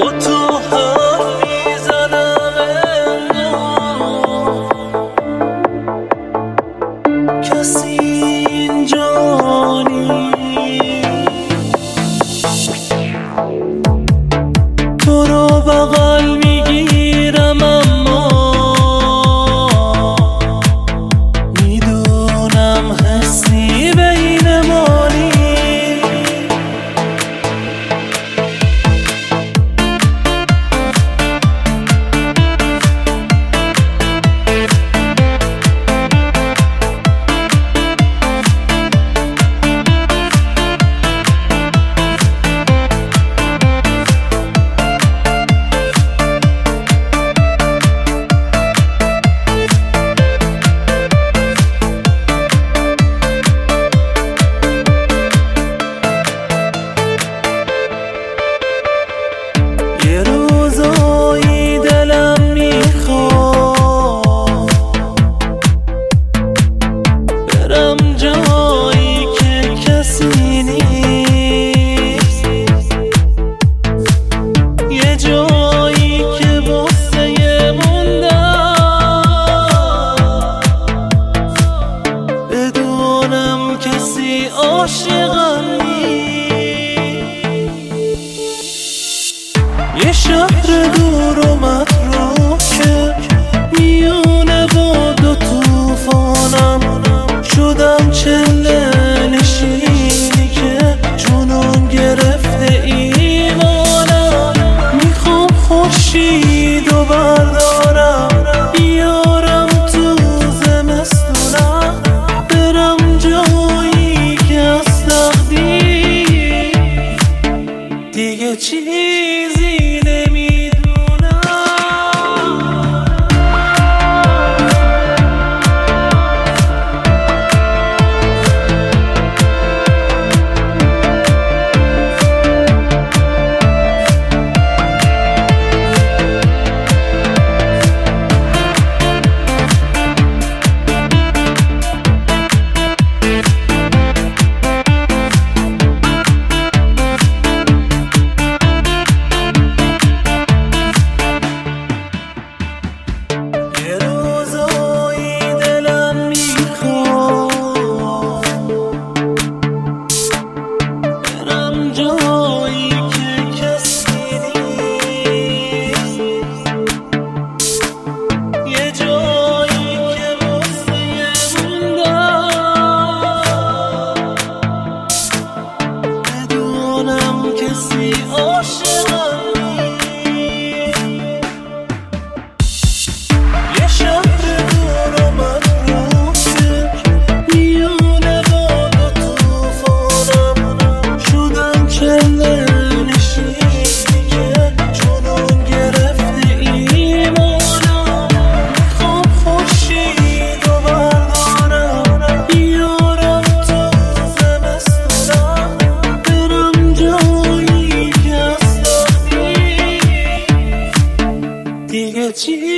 با تو حرف میزنم انگار کسی اینجا نیست. تو رو بغل میگیرم اما میدونم حسی بین ما نیست. یه روزایی دلم میخواد برم جایی که کسی نیست، یه جایی که واسه موندم بدونم کسی عاشقم نیست. یه شهر دور و متروکه میونه باد و توفانم شدم چله نشینی که جنون گرفته ایمانم. میخوام خورشید و بردارم بیارم تو زمستونم برم جایی که از تقدیر دیگه چیزی نمیدونم. یه روزایی دلم میخواد برم جایی که کسی نیست، یه جایی که واسه موندم بدونم کسی عاشقم نیست. یه شهر دور و متروکه میونه باد و توفانم شدم چله نشینی که جنون گرفته ایمانم. میخوام خورشید و بردارم بیارم تو زمستونم برم جایی که از تقدیر دیگه چی